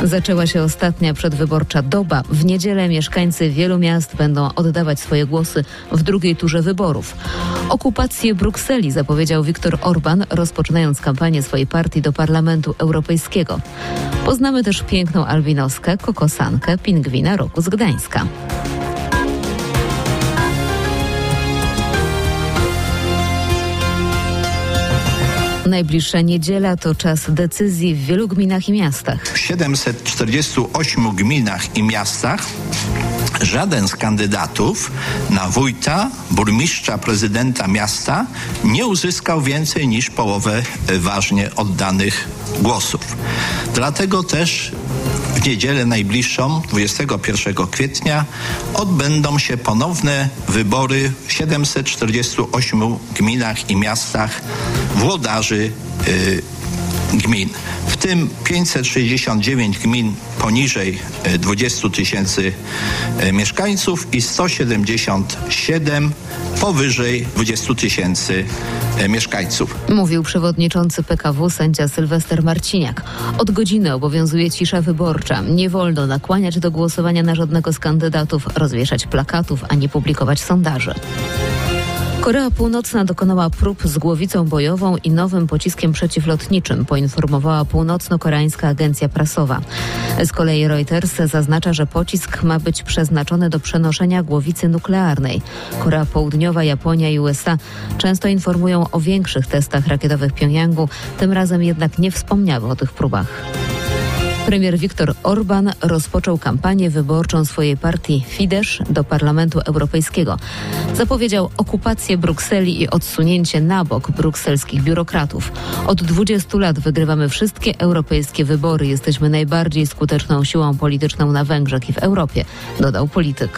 Zaczęła się ostatnia przedwyborcza doba. W niedzielę mieszkańcy wielu miast będą oddawać swoje głosy w drugiej turze wyborów. Okupację Brukseli zapowiedział Viktor Orban, rozpoczynając kampanię swojej partii do Parlamentu Europejskiego. Poznamy też piękną albinoskę, kokosankę, pingwina roku z Gdańska. Najbliższa niedziela to czas decyzji w wielu gminach i miastach. W 748 gminach i miastach żaden z kandydatów na wójta, burmistrza, prezydenta miasta nie uzyskał więcej niż połowę ważnie oddanych głosów. Dlatego też w niedzielę najbliższą, 21 kwietnia, odbędą się ponowne wybory w 748 gminach i miastach włodarzy gmin. W tym 569 gmin poniżej 20 tysięcy mieszkańców i 177 powyżej 20 tysięcy mieszkańców. Mówił przewodniczący PKW sędzia Sylwester Marciniak. Od godziny obowiązuje cisza wyborcza. Nie wolno nakłaniać do głosowania na żadnego z kandydatów, rozwieszać plakatów ani publikować sondaży. Korea Północna dokonała prób z głowicą bojową i nowym pociskiem przeciwlotniczym, poinformowała północno-koreańska agencja prasowa. Z kolei Reuters zaznacza, że pocisk ma być przeznaczony do przenoszenia głowicy nuklearnej. Korea Południowa, Japonia i USA często informują o większych testach rakietowych Pjongjangu, tym razem jednak nie wspomniały o tych próbach. Premier Viktor Orban rozpoczął kampanię wyborczą swojej partii Fidesz do Parlamentu Europejskiego. Zapowiedział okupację Brukseli i odsunięcie na bok brukselskich biurokratów. Od 20 lat wygrywamy wszystkie europejskie wybory. Jesteśmy najbardziej skuteczną siłą polityczną na Węgrzech i w Europie, dodał polityk.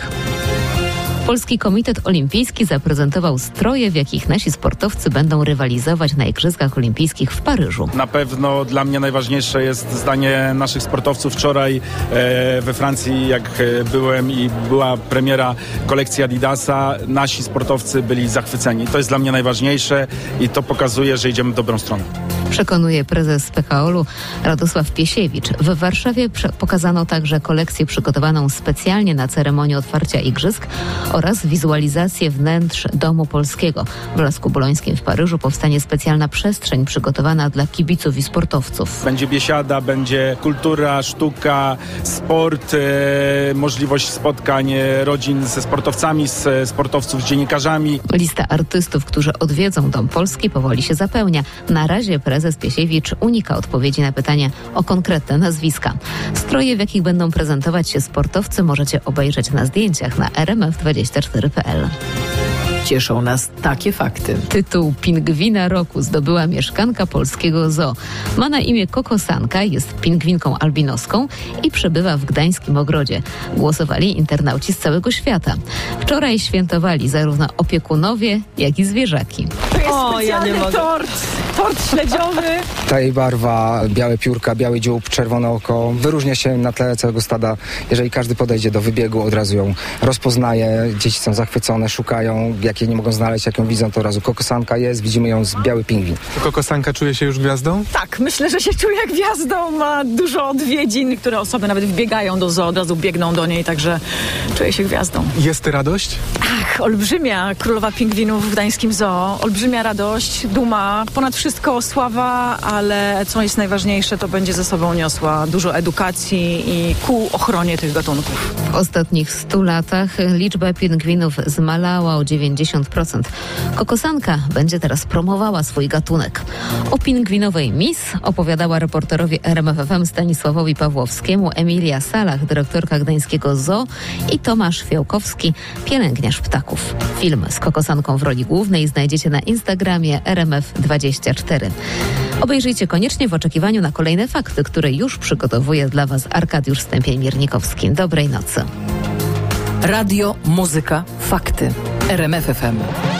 Polski Komitet Olimpijski zaprezentował stroje, w jakich nasi sportowcy będą rywalizować na Igrzyskach Olimpijskich w Paryżu. Na pewno dla mnie najważniejsze jest zdanie naszych sportowców. Wczoraj we Francji, jak byłem i była premiera kolekcji Adidasa, nasi sportowcy byli zachwyceni. To jest dla mnie najważniejsze i to pokazuje, że idziemy w dobrą stronę. Przekonuje prezes PKOL-u Radosław Piesiewicz. W Warszawie pokazano także kolekcję przygotowaną specjalnie na ceremonię otwarcia Igrzysk oraz wizualizację wnętrz Domu Polskiego. W Lasku Bolońskim w Paryżu powstanie specjalna przestrzeń przygotowana dla kibiców i sportowców. Będzie biesiada, będzie kultura, sztuka, sport, możliwość spotkań rodzin ze sportowcami, z sportowców z dziennikarzami. Lista artystów, którzy odwiedzą Dom Polski, powoli się zapełnia. Na razie prezes Piesiewicz unika odpowiedzi na pytanie o konkretne nazwiska. Stroje, w jakich będą prezentować się sportowcy, możecie obejrzeć na zdjęciach na rmf24.pl. Cieszą nas takie fakty. Tytuł Pingwina Roku zdobyła mieszkanka polskiego zoo. Ma na imię Kokosanka, jest pingwinką albinoską i przebywa w gdańskim ogrodzie. Głosowali internauci z całego świata. Wczoraj świętowali zarówno opiekunowie, jak i zwierzaki. To jest specjalny tort śledziowy. Ta jej barwa, białe piórka, biały dziób, czerwone oko wyróżnia się na tle całego stada. Jeżeli każdy podejdzie do wybiegu, od razu ją rozpoznaje. Dzieci są zachwycone, szukają, jak jej nie mogą znaleźć, jak ją widzą, to od razu kokosanka jest, widzimy ją z biały pingwin. Kokosanka czuje się już gwiazdą? Tak, myślę, że się czuje gwiazdą, ma dużo odwiedzin, niektóre osoby nawet wbiegają do zoo, od razu biegną do niej, także czuje się gwiazdą. Jest radość? Ach, olbrzymia, królowa pingwinów w gdańskim zoo, olbrzymia radość, duma, ponad wszystko sława, ale co jest najważniejsze, to będzie ze sobą niosła dużo edukacji i ku ochronie tych gatunków. W ostatnich 100 latach liczba pingwinów zmalała o 90%. Kokosanka będzie teraz promowała swój gatunek. O pingwinowej Miss opowiadała reporterowi RMF FM Stanisławowi Pawłowskiemu Emilia Salach, dyrektorka gdańskiego zoo, i Tomasz Fiałkowski, pielęgniarz ptaków. Film z kokosanką w roli głównej znajdziecie na Instagramie RMF24. Obejrzyjcie koniecznie w oczekiwaniu na kolejne fakty, które już przygotowuje dla Was Arkadiusz Stępień-Miernikowski. Dobrej nocy. Radio, muzyka, fakty. RMF FM.